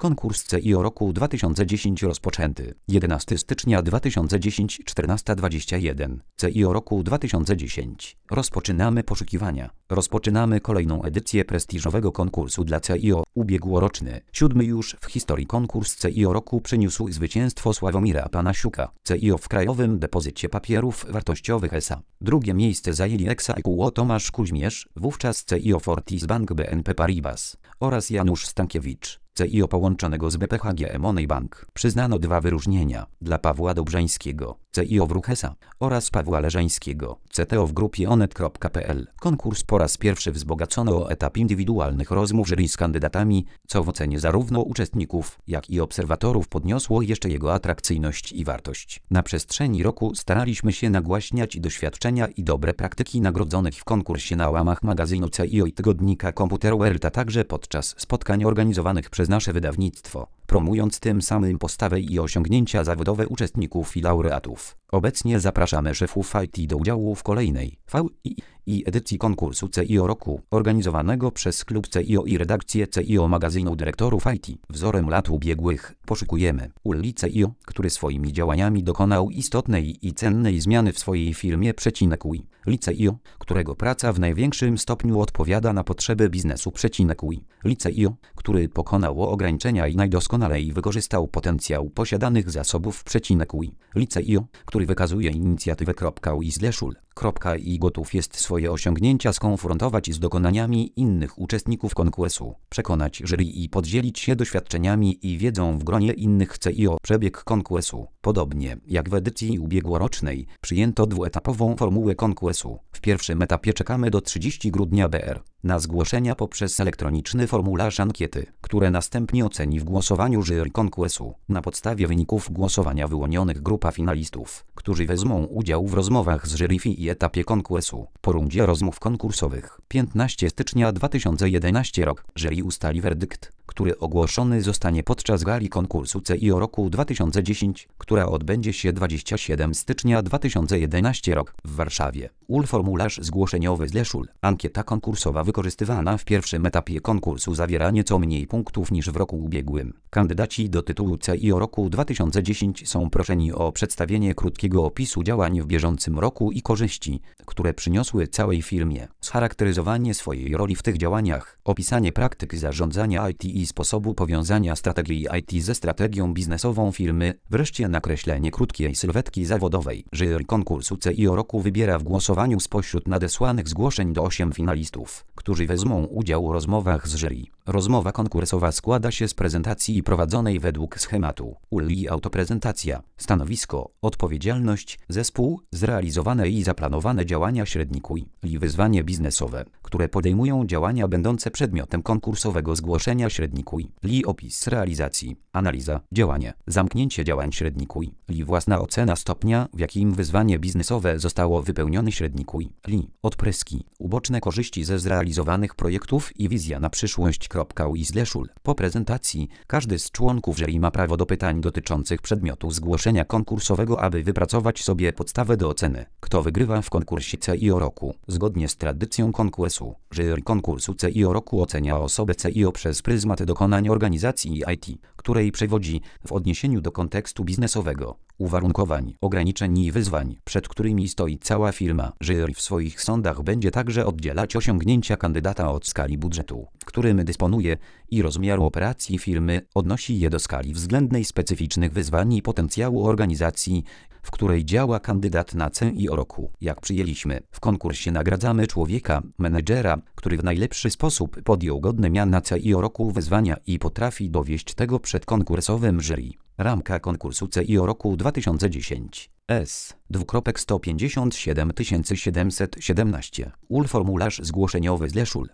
Konkurs CIO roku 2010 rozpoczęty. 11 stycznia 2010 14:21. CIO roku 2010. Rozpoczynamy poszukiwania. Rozpoczynamy kolejną edycję prestiżowego konkursu dla CIO. Ubiegłoroczny, 7. już w historii konkurs CIO roku przyniósł zwycięstwo Sławomira Panasiuka. CIO w Krajowym Depozycie Papierów Wartościowych S.A. Drugie miejsce zajęli ex-aequo Tomasz Kuźmierz, wówczas CIO Fortis Bank BNP Paribas, oraz Janusz Stankiewicz, CIO połączonego z BPHG Money Bank. Przyznano 2 wyróżnienia dla Pawła Dobrzańskiego, CIO w Ruch S.A. oraz Pawła Leżańskiego, CTO w grupie Onet.pl. Konkurs po raz pierwszy wzbogacono o etap indywidualnych rozmów jury z kandydatami, co w ocenie zarówno uczestników, jak i obserwatorów podniosło jeszcze jego atrakcyjność i wartość. Na przestrzeni roku staraliśmy się nagłaśniać doświadczenia i dobre praktyki nagrodzonych w konkursie na łamach magazynu CIO i tygodnika Computer World, a także podczas spotkań organizowanych przez nasze wydawnictwo, promując tym samym postawę i osiągnięcia zawodowe uczestników i laureatów. Obecnie zapraszamy szefów IT do udziału w kolejnej edycji konkursu CIO roku, organizowanego przez Klub CIO i redakcję CIO magazynu dyrektorów IT. Wzorem lat ubiegłych poszukujemy Uli CIO, który swoimi działaniami dokonał istotnej i cennej zmiany w swojej firmie .ui. Li CIO, którego praca w największym stopniu odpowiada na potrzeby biznesu .ui. Li CIO, który pokonał ograniczenia i najdoskonalej wykorzystał potencjał posiadanych zasobów .ui. Li CIO, który wykazuje inicjatywę .ui/ul. I gotów jest swoje osiągnięcia skonfrontować z dokonaniami innych uczestników konkursu, przekonać jury i podzielić się doświadczeniami i wiedzą w gronie innych CIO. Przebieg konkursu. Podobnie jak w edycji ubiegłorocznej, przyjęto dwuetapową formułę konkursu. W pierwszym etapie czekamy do 30 grudnia br. na zgłoszenia poprzez elektroniczny formularz ankiety, które następnie oceni w głosowaniu jury konkursu. Na podstawie wyników głosowania wyłonionych grupa finalistów, którzy wezmą udział w rozmowach z jury i etapie konkursu. Po rundzie rozmów konkursowych 15 stycznia 2011 rok jury ustali werdykt, który ogłoszony zostanie podczas gali konkursu CIO roku 2010, która odbędzie się 27 stycznia 2011 rok w Warszawie. Formularz zgłoszeniowy/ul. Ankieta konkursowa wykorzystywana w pierwszym etapie konkursu zawiera nieco mniej punktów niż w roku ubiegłym. Kandydaci do tytułu CIO roku 2010 są proszeni o przedstawienie krótkiego opisu działań w bieżącym roku i korzyści, które przyniosły całej firmie, scharakteryzowanie swojej roli w tych działaniach, opisanie praktyk zarządzania IT i sposobu powiązania strategii IT ze strategią biznesową firmy, wreszcie nakreślenie krótkiej sylwetki zawodowej. Jury konkursu CIO roku wybiera w głosowaniu spośród nadesłanych zgłoszeń do 8 finalistów, którzy wezmą udział w rozmowach z jury. Rozmowa konkursowa składa się z prezentacji prowadzonej według schematu Uli autoprezentacja, stanowisko, odpowiedzialność, zespół, zrealizowane i zaplanowane działania ui. Li wyzwanie biznesowe, które podejmują działania będące przedmiotem konkursowego zgłoszenia ui. Li opis realizacji, analiza, działanie, zamknięcie działań ui. Li własna ocena stopnia, w jakim wyzwanie biznesowe zostało wypełnione ui. Li odpryski, uboczne korzyści ze zrealizowanych projektów i wizja na przyszłość .ui/ul. Po prezentacji każdy z członków jury ma prawo do pytań dotyczących przedmiotu zgłoszenia konkursowego, aby wypracować sobie podstawę do oceny, kto wygrywa w konkursie CIO roku. Zgodnie z tradycją konkursu, jury konkursu CIO roku ocenia osobę CIO przez pryzmat dokonań organizacji IT, której przewodzi w odniesieniu do kontekstu biznesowego, uwarunkowań, ograniczeń i wyzwań, przed którymi stoi cała firma. Jury w swoich sądach będzie także oddzielać osiągnięcia kandydata od skali budżetu, którym dysponuje, i rozmiaru operacji firmy, odnosi je do skali względnej specyficznych wyzwań i potencjału organizacji, w której działa kandydat na CIO roku. Jak przyjęliśmy, w konkursie nagradzamy człowieka, menedżera, który w najlepszy sposób podjął godne miana CIO roku wyzwania i potrafi dowieść tego przed konkursowym jury. Ramka konkursu CIO roku 2010. S. 157 717. Formularz zgłoszeniowy/ul.